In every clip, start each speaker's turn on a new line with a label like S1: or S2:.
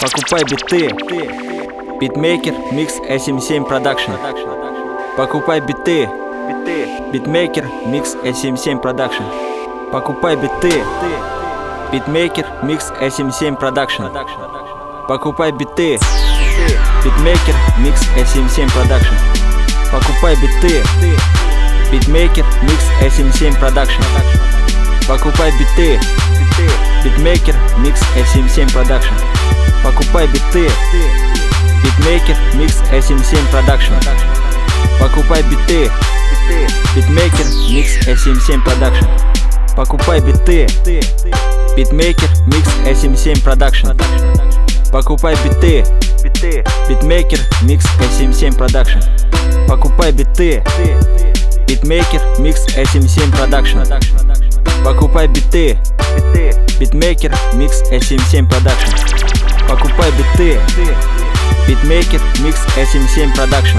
S1: Покупай биты, битмейкер, микс A77 Production. Покупай биты, битмейкер, микс A77 Production. Покупай биты, битмейкер, микс A77 Production. Покупай биты, битмейкер, микс A77 Production. Покупай биты, битмейкер, микс A77 Production. Покупай биты, битмейкер, микс A77 Production. Покупай биты, битмейкер, микс A77 Production. Покупай биты, битмейкер, микс A77 Production. Покупай биты, битмейкер, микс A77 Production. Покупай биты, битмейкер, микс A77 Production. Покупай биты, битмейкер, микс A77 Production. Покупай биты, битмейкер, микс A77 Production. Покупай биты, битмейкер, микс A77 Production.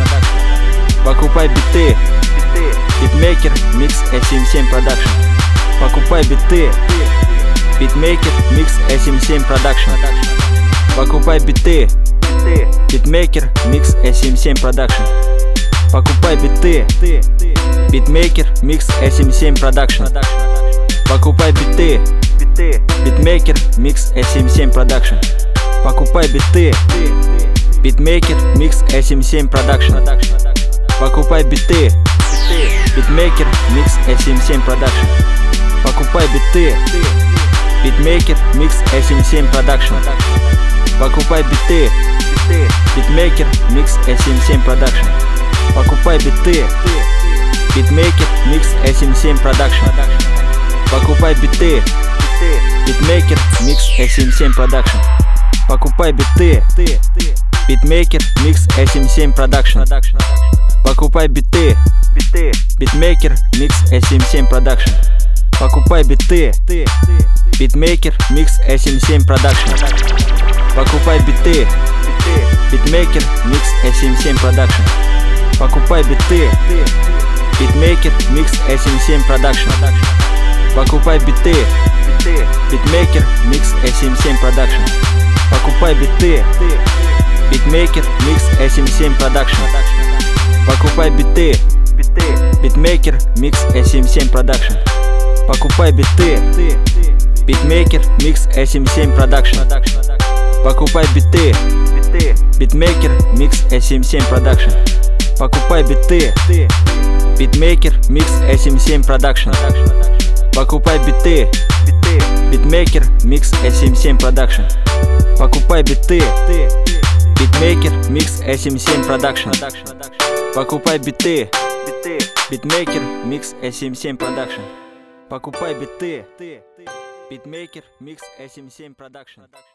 S1: Покупай биты, битмейкер, микс A77 Production. Покупай биты, битмейкер, микс A77 Production. Покупай биты, битмейкер, микс A77 Production. Покупай биты, битмейкер, микс A77 Production. Покупай биты, битмейкер, микс A77 Production. Покупай биты, битмейкер, микс A77 Production. Покупай биты, битмейкер, микс A77 Production. Покупай биты, битмейкер, микс A77 Production. Покупай биты, битмейкер, микс A77 Production. Покупай биты, битмейкер, микс A77 Production. Покупай биты, битмейкер, микс A77 Production. Покупай биты, битмейкер, микс A77 Production. Покупай биты, битмейкер, микс A77 Production. Покупай биты, битмейкер, микс A77 Production. Покупай биты, битмейкер, микс A77 Production. Покупай биты, битмейкер, микс A77 Production. Покупай биты, битмейкер, микс A77 Production. Покупай биты, битмейкер, микс A77 Production. Покупай биты, битмейкер, микс A77 Production. Покупай биты, битмейкер, микс A77 Production. Покупай биты, битмейкер, микс A77 Production. Покупай биты, битмейкер, микс A77 Production. Покупай биты, битмейкер, микс A77 Production. Покупай биты, битмейкер, микс A77 Production. Покупай биты, битмейкер, микс A77 Production. Покупай биты, битмейкер, микс A77 Production.